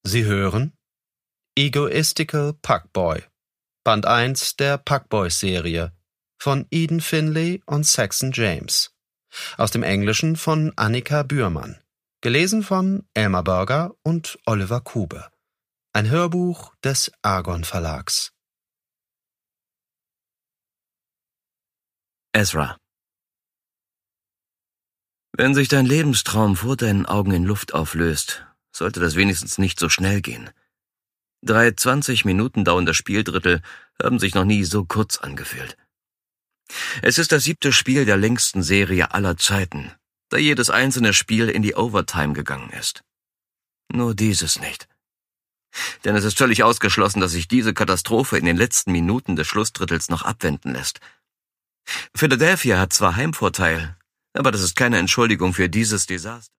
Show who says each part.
Speaker 1: Sie hören Egoistical Puckboy, Band 1 der Puckboy-Serie von Eden Finlay und Saxon James. Aus dem Englischen von Annika Bührmann. Gelesen von Elmar Burger und Oliver Kube. Ein Hörbuch des Argon Verlags.
Speaker 2: Ezra. Wenn sich dein Lebenstraum vor deinen Augen in Luft auflöst, sollte das wenigstens nicht so schnell gehen. 3 20 Minuten dauernde Spieldrittel haben sich noch nie so kurz angefühlt. Es ist das 7. Spiel der längsten Serie aller Zeiten, da jedes einzelne Spiel in die Overtime gegangen ist. Nur dieses nicht. Denn es ist völlig ausgeschlossen, dass sich diese Katastrophe in den letzten Minuten des Schlussdrittels noch abwenden lässt. Philadelphia hat zwar Heimvorteil, aber das ist keine Entschuldigung für dieses Desaster.